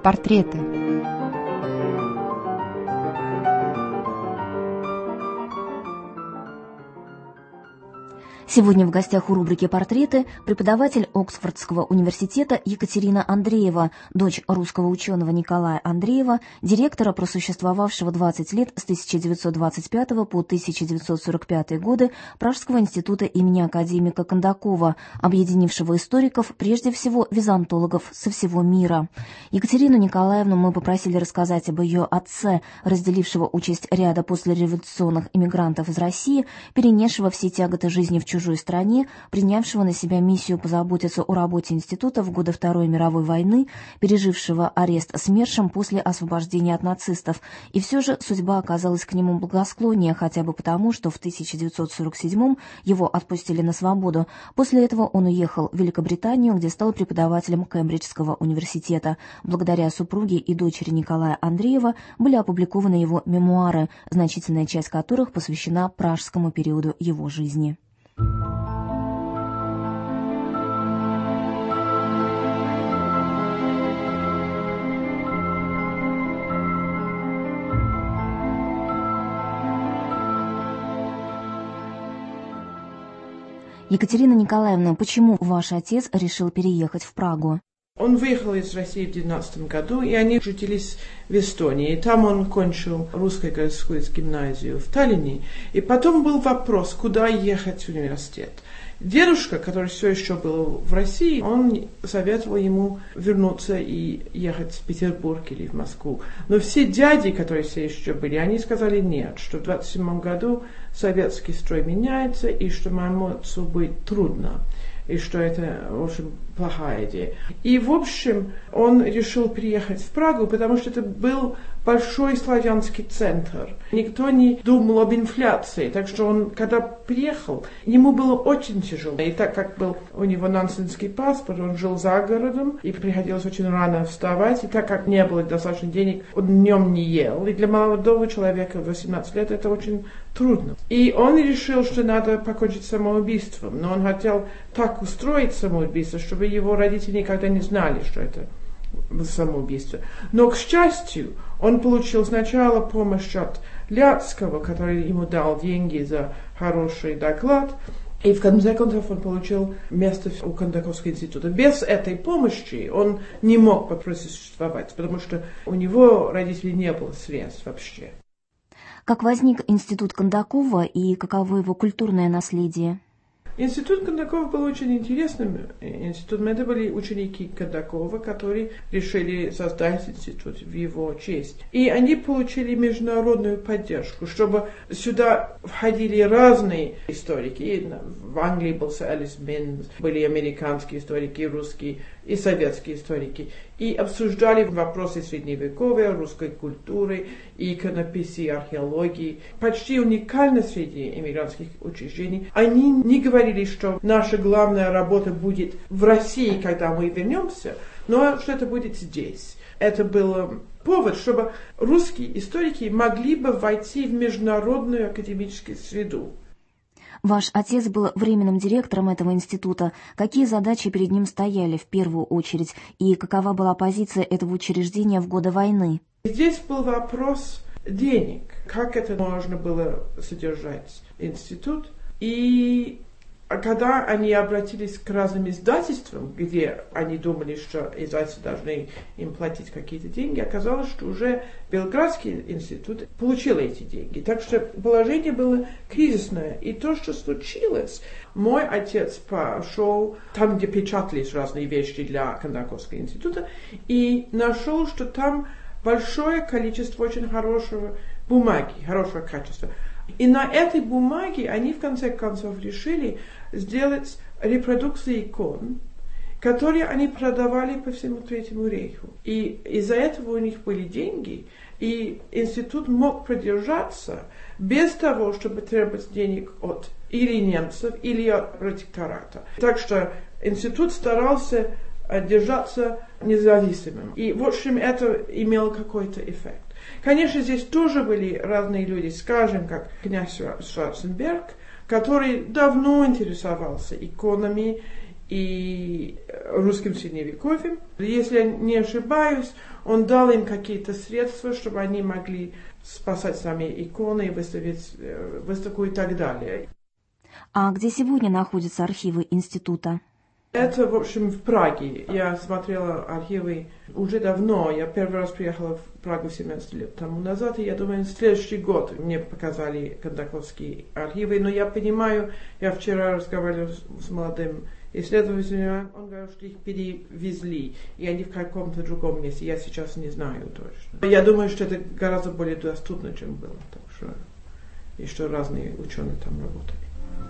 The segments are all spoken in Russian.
Портреты. Сегодня в гостях у рубрики «Портреты» преподаватель Оксфордского университета Екатерина Андреева, дочь русского ученого Николая Андреева, директора, просуществовавшего 20 лет с 1925 по 1945 годы Пражского института имени академика Кондакова, объединившего историков, прежде всего византологов со всего мира. Екатерину Николаевну мы попросили рассказать об ее отце, разделившего участь ряда послереволюционных иммигрантов из России, перенесшего все тяготы жизни в чужой стране, принявшего на себя миссию позаботиться о работе института в годы Второй мировой войны, пережившего арест СМЕРШем после освобождения от нацистов. И все же судьба оказалась к нему благосклоннее, хотя бы потому, что в 1947-м его отпустили на свободу. После этого он уехал в Великобританию, где стал преподавателем Кембриджского университета. Благодаря супруге и дочери Николая Андреева были опубликованы его мемуары, значительная часть которых посвящена пражскому периоду его жизни. Екатерина Николаевна, почему ваш отец решил переехать в Прагу? Он выехал из России в 19 году, и они учились в Эстонии. И там он кончил русскую городскую гимназию в Таллине. И потом был вопрос, куда ехать в университет. Дедушка, который все еще был в России, он советовал ему вернуться и ехать в Петербург или в Москву. Но все дяди, которые все еще были, они сказали нет, что в 1927 году советский строй меняется, и что моему отцу будет трудно, и что это очень плохая идея. И, в общем, он решил приехать в Прагу, потому что это был большой славянский центр. Никто не думал об инфляции, так что он, когда приехал, ему было очень тяжело. И так как был у него нансенский паспорт, он жил за городом, и приходилось очень рано вставать, и так как не было достаточно денег, он днем не ел. И для молодого человека в 18 лет это очень трудно. И он решил, что надо покончить самоубийством, но он хотел так устроить самоубийство, чтобы его родители никогда не знали, что это самоубийство. Но, к счастью, он получил сначала помощь от Ляцкого, который ему дал деньги за хороший доклад, и в конце концов он получил место у Кондаковского института. Без этой помощи он не мог просуществовать, потому что у него родителей не было средств вообще. Как возник институт Кондакова и каково его культурное наследие? Институт Кондакова был очень интересным институтом. Это были ученики Кондакова, которые решили создать институт в его честь. И они получили международную поддержку, чтобы сюда входили разные историки. И в Англии был сэр Элис Минс, были американские историки, русские и советские историки. И обсуждали вопросы средневековья, русской культуры, иконописи, археологии. Почти уникально среди иммигрантских учреждений. Они не говорили, что наша главная работа будет в России, когда мы вернемся, но что это будет здесь. Это был повод, чтобы русские историки могли бы войти в международную академическую среду. Ваш отец был временным директором этого института. Какие задачи перед ним стояли в первую очередь, и какова была позиция этого учреждения в годы войны? Здесь был вопрос денег. Как это можно было содержать институт? И когда они обратились к разным издательствам, где они думали, что издательства должны им платить какие-то деньги, оказалось, что уже Белградский институт получил эти деньги. Так что положение было кризисное. И то, что случилось, мой отец пошел там, где печатались разные вещи для Кондаковского института, и нашел, что там большое количество очень хорошего бумаги, хорошего качества. И на этой бумаге они в конце концов решили сделать репродукции икон, которые они продавали по всему Третьему рейху. И из-за этого у них были деньги, и институт мог продержаться без того, чтобы требовать денег от или немцев, или от протектората. Так что институт старался держаться независимым. И, в общем, это имело какой-то эффект. Конечно, здесь тоже были разные люди, скажем, как князь Шварценберг, который давно интересовался иконами и русским средневековьем. Если я не ошибаюсь, он дал им какие-то средства, чтобы они могли спасать сами иконы, выставить выставку и так далее. А где сегодня находятся архивы института? Это, в общем, в Праге. Я смотрела архивы уже давно. Я первый раз приехала в Прагу 17 лет тому назад, и я думаю, в следующий год мне показали Кондаковские архивы. Но я понимаю, я вчера разговаривала с молодым исследователем, он говорил, что их перевезли, и они в каком-то другом месте. Я сейчас не знаю точно. Я думаю, что это гораздо более доступно, чем было. Так что, и что разные ученые там работали.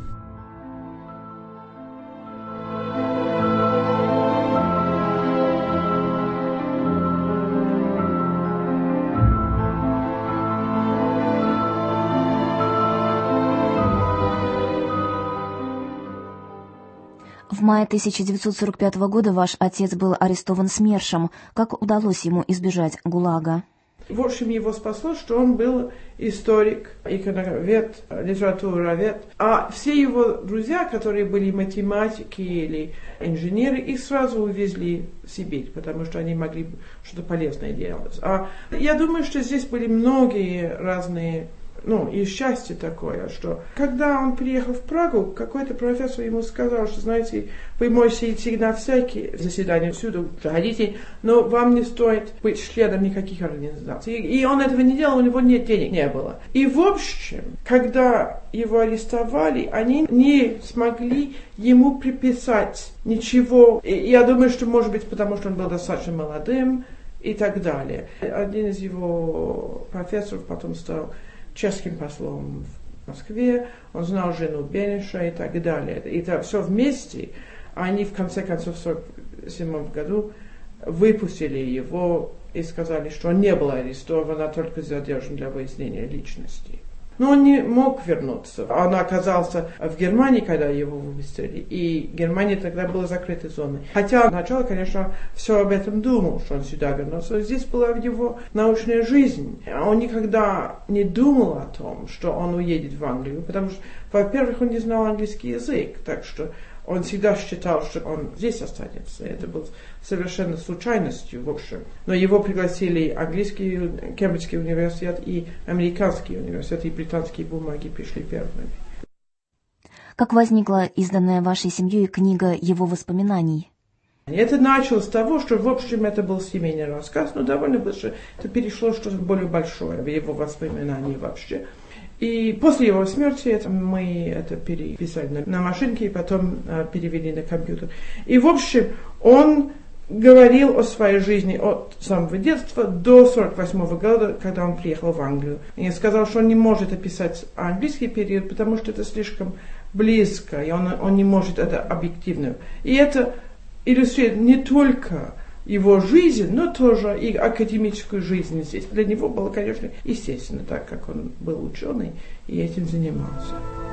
В мае 1945 года ваш отец был арестован СМЕРШем. Как удалось ему избежать ГУЛАГа? В общем, его спасло, что он был историк, иконовед, литературовед. А все его друзья, которые были математики или инженеры, их сразу увезли в Сибирь, потому что они могли что-то полезное делать. А я думаю, что здесь были многие разные... и счастье такое, что когда он приехал в Прагу, какой-то профессор ему сказал, что, знаете, вы можете идти на всякие заседания, всюду ходите, но вам не стоит быть членом никаких организаций. И он этого не делал, у него нет денег, не было. И в общем, когда его арестовали, они не смогли ему приписать ничего. И я думаю, что, может быть, потому что он был достаточно молодым и так далее. Один из его профессоров потом стал чешским послом в Москве, он знал жену Бениша и так далее. И это все вместе, они в конце концов в 1947 году выпустили его и сказали, что он не был арестован, а только задержан для выяснения личности. Но он не мог вернуться. Он оказался в Германии, когда его выпустили, и Германия тогда была закрытой зоной. Хотя сначала, конечно, все об этом думал, что он сюда вернулся. Здесь была его научная жизнь. Он никогда не думал о том, что он уедет в Англию, потому что, во-первых, он не знал английский язык, так что он всегда считал, что он здесь останется. Это было совершенно случайностью, в общем. Но его пригласили английский, Кембриджский университет и американский университет, и британские бумаги пришли первыми. Как возникла изданная вашей семьей книга его воспоминаний? Это началось с того, что, в общем, это был семейный рассказ, но довольно быстро это перешло в что-то более большое, в его воспоминания вообще. И после его смерти мы это переписали на машинке и потом перевели на компьютер. И, в общем, он говорил о своей жизни от самого детства до 1948 года, когда он приехал в Англию. И сказал, что он не может описать английский период, потому что это слишком близко, и он не может это объективно. И это иллюстрирует не только его жизнь, но тоже и академическую жизнь здесь. Для него было, конечно, естественно, так как он был ученый и этим занимался.